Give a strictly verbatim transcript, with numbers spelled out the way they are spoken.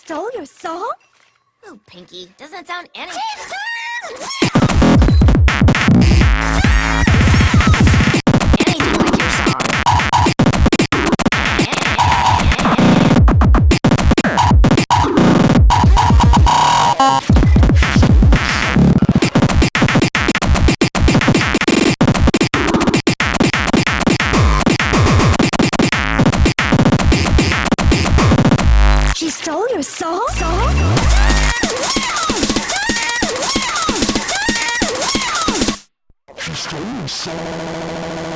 stole your song? Ooh, Pinky, doesn't sound any... anything like your song. She stole your song? Song? She stole your song.